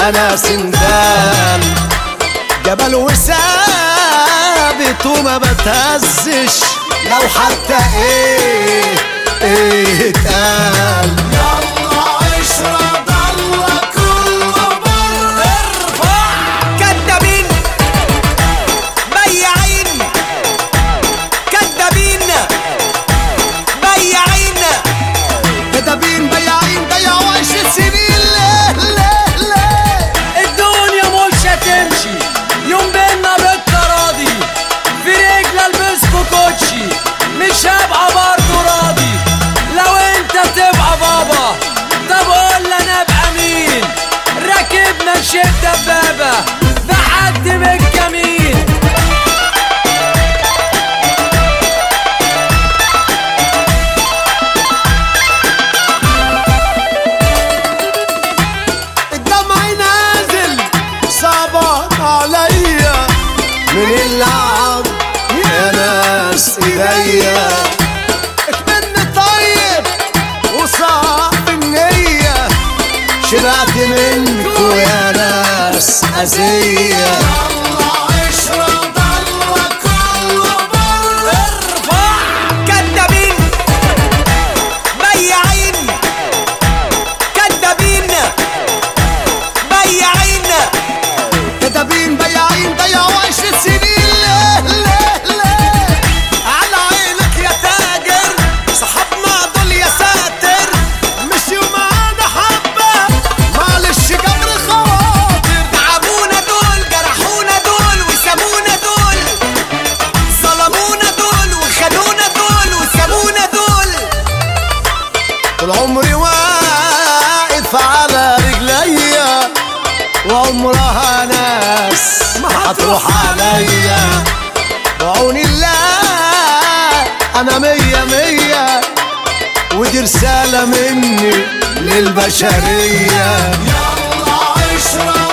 انا سندال جبل وثابت وما بتهزش لو حتى ايه اتقال. يلا اشرب الله كله بره. ارفع كدابين بياعين كدابين بياعين كدابين بياعين بيعوا عيش السنين. ليه ليه ليه الدنيا مش هتمشي يوم بينا بالتراضي في رجل البسكو كوتشي مش هبقى برضه راضي لو انت تبقى بابا. طب قول انا ابقى مين راكبنا نشد دبابه بحد من الكمين. الدمع نازل صعبان عليا من اللعب يا ناس ايديا. اكملني طيب وصعب النية شبعت منكوا يا ناس أذية. يلا اشرب الله كله بره. ارفع كدابين بياعين كدابين بياعين كدابين بياعين بيعوا عيش السنين. ليه ليه ليه على عينك يا تاجر صحابنا دول يا ساتر مشيوا معانا حبة معلش جبر خواطر. تعبونا دول جرحونا دول وسابونا دول ظلمونا دول وخدونا دول وسابونا دول. طول عمري واقف على رجليا وعمرها ناس ما هتروح عليا. بعون الله انا مية مية ودي رسالة مني للبشرية. يلا اشرب